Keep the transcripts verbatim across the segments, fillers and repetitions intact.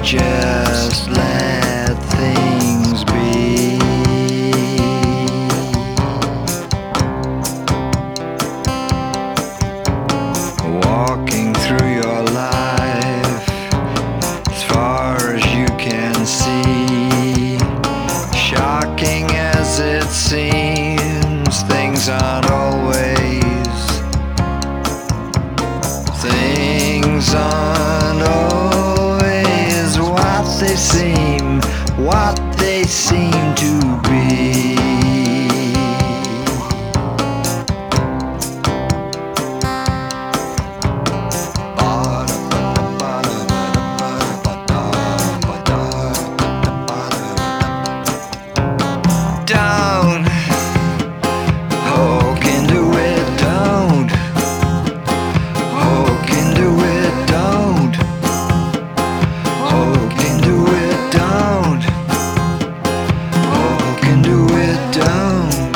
just let things be. Walking through your life as far as you can see, shocking as it seems, things aren't always, things aren't always what they seem, what they seem to be. Don't, oh, can do it, don't, oh, can do it, don't, oh, can do it, don't, oh, can do it, don't.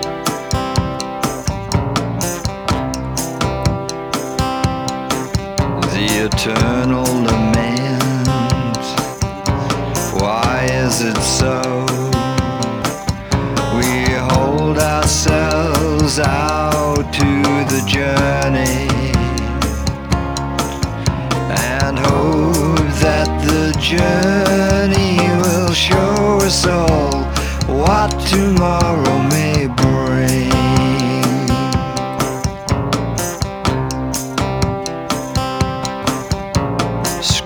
The eternal lament, why is it so? We hold ourselves out to the journey and hope that the journey will show us all what tomorrow may bring.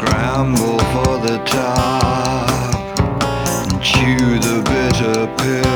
Scramble for the top and chew the bitter pill.